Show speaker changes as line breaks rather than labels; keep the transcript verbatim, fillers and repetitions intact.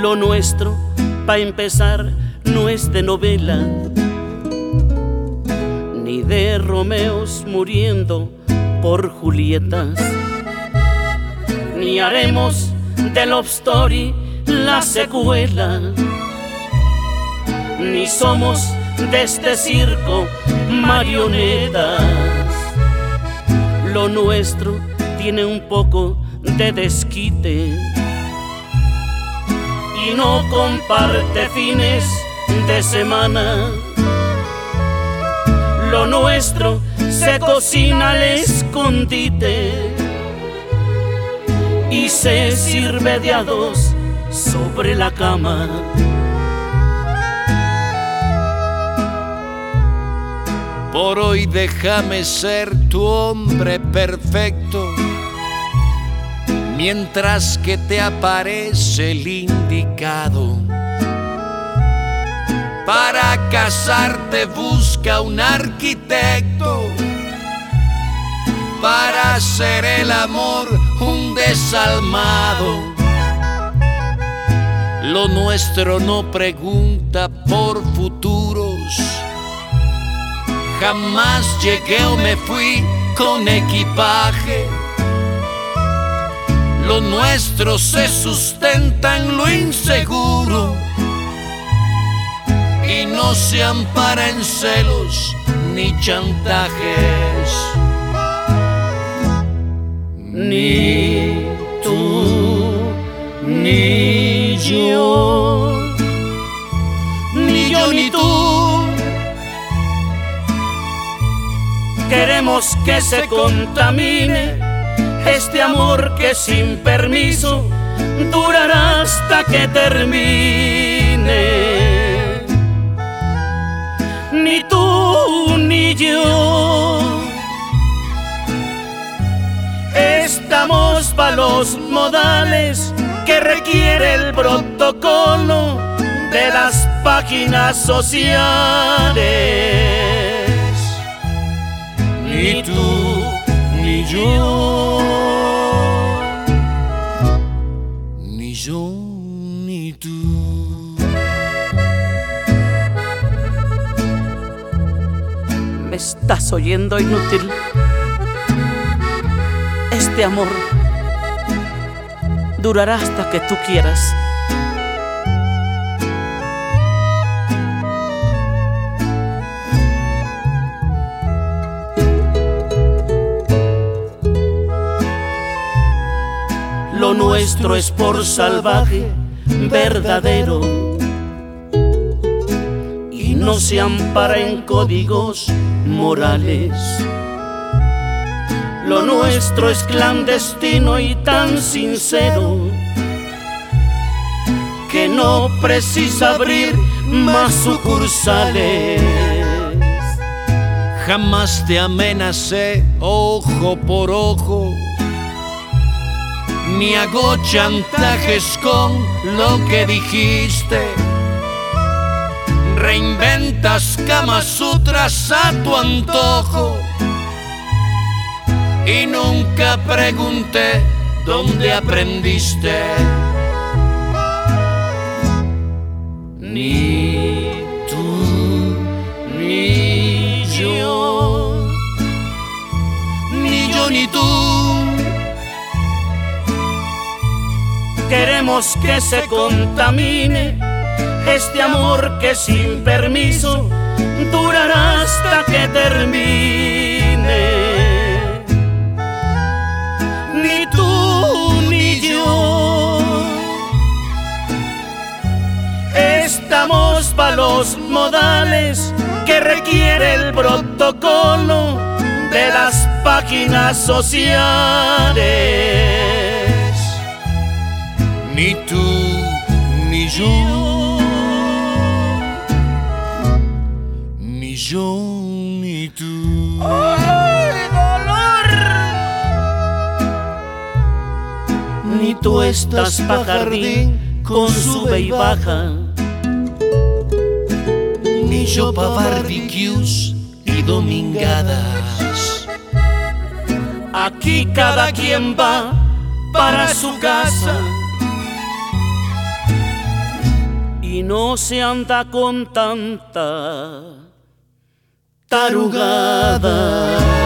Lo nuestro, pa' empezar, no es de novela, ni de Romeos muriendo por Julietas, ni haremos de Love Story la secuela, ni somos de este circo marionetas. Lo nuestro tiene un poco de desquite y no comparte fines de semana. Lo nuestro se cocina al escondite y se sirve de a dos sobre la cama.
Por hoy déjame ser tu hombre perfecto, mientras que te aparece el indicado. Para casarte busca un arquitecto, para hacer el amor un desalmado. Lo nuestro no pregunta por futuros, jamás llegué o me fui con equipaje. Lo nuestro se sustenta en lo inseguro y no se ampara en celos ni chantajes.
Ni tú, ni yo,
ni yo ni tú
queremos que se contamine este amor que sin permiso durará hasta que termine. Ni tú ni yo estamos pa' los modales que requiere el protocolo de las páginas sociales. Ni tú ni yo,
ni yo ni tú.
¿Me estás oyendo, inútil? Este amor durará hasta que tú quieras. Lo nuestro es por salvaje, verdadero, y no se ampara en códigos morales. Lo nuestro es clandestino y tan sincero que no precisa abrir más sucursales.
Jamás te amenacé ojo por ojo, ni hago chantajes con lo que dijiste. Reinventas Kama Sutras a tu antojo y nunca pregunté dónde aprendiste.
Ni tú ni yo,
ni yo ni tú
queremos que se contamine este amor que sin permiso durará hasta que termine. Ni tú ni yo estamos pa' los modales que requiere el protocolo de las páginas sociales.
Ni tú ni yo, ni yo ni tú.
¡Ay, dolor! Ni tú estás pa' jardín con sube y baja,
ni yo pa' barbecues y domingadas.
Aquí cada quien va para su casa y no se anda con tanta tarugada.